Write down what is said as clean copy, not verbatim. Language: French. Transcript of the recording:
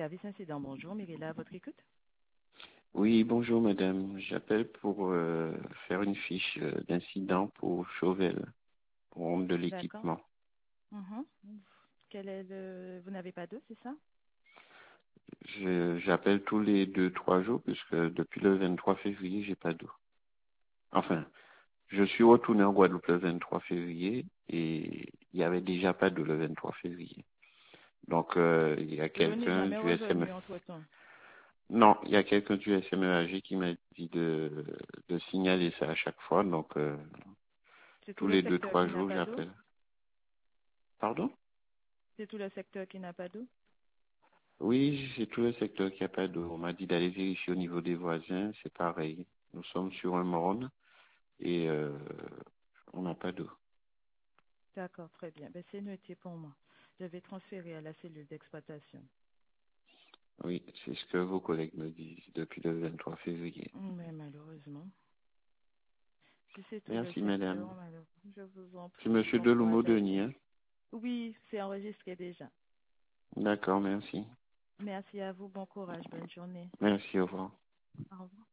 service incident. Bonjour, Mirella, à votre écoute. Oui, bonjour madame. J'appelle pour faire une fiche d'incident pour Chauvel, pour rendre de D'accord. l'équipement. Mhm. Quel est Vous n'avez pas d'eau, c'est ça? J'appelle tous les 2, 3 jours puisque depuis le 23 février, j'ai pas d'eau. Enfin, je suis retourné en Guadeloupe le 23 février et il y avait déjà pas d'eau le 23 février. Donc, il y a L'eau n'est quelqu'un jamais du SME. revenue entre-temps. Non, il y a quelqu'un du SMEAG qui m'a dit de signaler ça à chaque fois. Donc, C'est tout tous le les deux, secteur trois qui n'a jours, pas d'eau? j'appelle. Pardon? C'est tout le secteur qui n'a pas d'eau? Oui, c'est tout le secteur qui n'a pas d'eau. On m'a dit d'aller vérifier au niveau des voisins, c'est pareil. Nous sommes sur un morne et on n'a pas d'eau. D'accord, très bien. Ben, c'est noté pour moi. Je vais transférer à la cellule d'exploitation. Oui, c'est ce que vos collègues me disent depuis le 23 février. Mais malheureusement, si c'est tout le Merci madame. secteur, malheureusement, je vous en C'est prie. monsieur Bon courage à Deloumo-Denis, vous. hein? Oui, c'est enregistré déjà. D'accord, merci. Merci à vous. Bon courage. Bonne journée. Merci, au revoir. Au revoir.